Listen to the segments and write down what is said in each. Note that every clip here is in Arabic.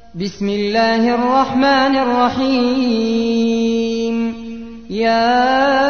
بسم الله الرحمن الرحيم. يا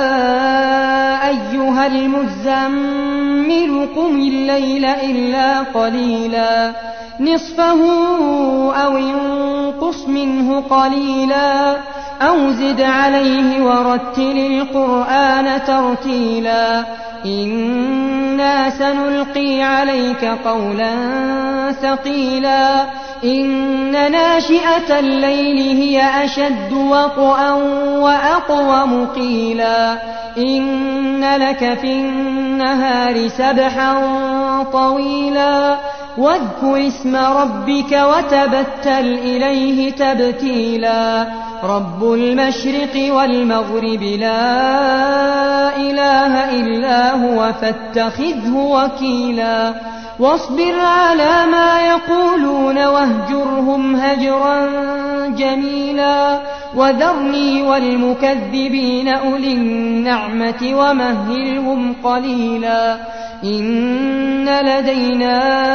أيها المزمل قم الليل إلا قليلا نصفه أو انقص منه قليلا أو زد عليه ورتل القرآن ترتيلا إنا سنلقي عليك قولا ثقيلا إن ناشئة الليل هي أشد وطئا وأقوم قيلا إن لك في النهار سبحا طويلا واذكر اسم ربك وتبتل إليه تبتيلا رب المشرق والمغرب لا إله إلا هو فاتخذه وكيلا واصبر على ما يقولون واهجرهم هجرا جميلا وذرني والمكذبين أولي النعمة ومهلهم قليلا إن لدينا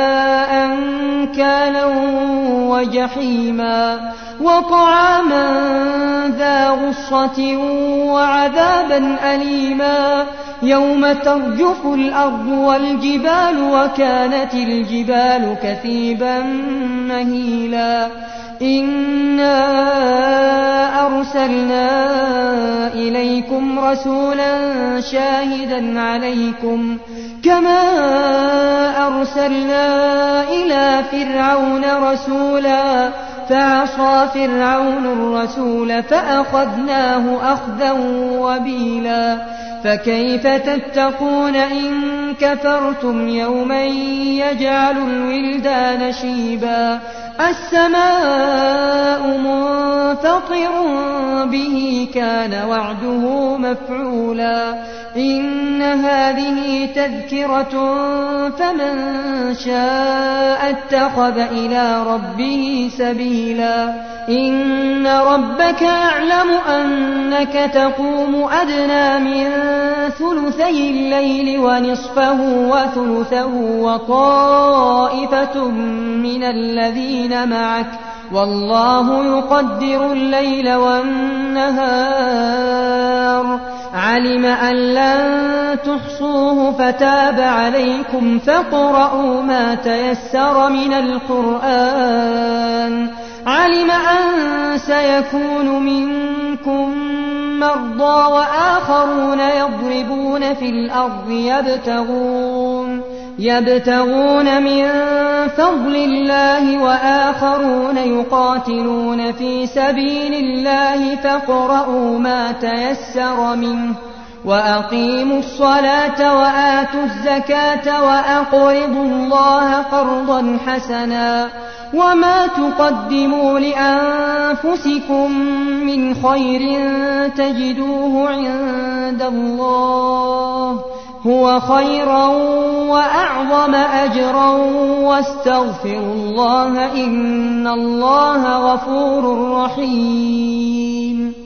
أنكالا وجحيما وطعاما ذا غصة وعذابا أليما يوم ترجف الأرض والجبال وكانت الجبال كثيبا مهيلا إنا أرسلنا إليكم رسولا شاهدا عليكم كما أرسلنا إلى فرعون رسولا فعصى فرعون الرسول فأخذناه أخذا وبيلا فكيف تتقون إن كفرتم يوما يجعل الولدان شيبا السماء منفطر به كان وعده مفعولا إن هذه تذكرة فمن شاء اتخذ إلى ربه سبيلا إن ربك يعلم أنك تقوم أدنى من ثلثي الليل ونصفه وثلثه وطائفة من الذين معك والله يقدر الليل والنهار علم أن لن تحصوه فتاب عليكم فاقرؤوا ما تيسر من القرآن علم أن سيكون منكم مرضى وآخرون يضربون في الأرض يبتغون من فضل الله وآخرون يقاتلون في سبيل الله فاقرؤوا ما تيسر منه وأقيموا الصلاة وآتوا الزكاة وأقرضوا الله قرضا حسنا وما تقدموا لأنفسكم من خير تجدوه عند الله هو خيرا وأعظم أجرا واستغفروا الله إن الله غفور رحيم.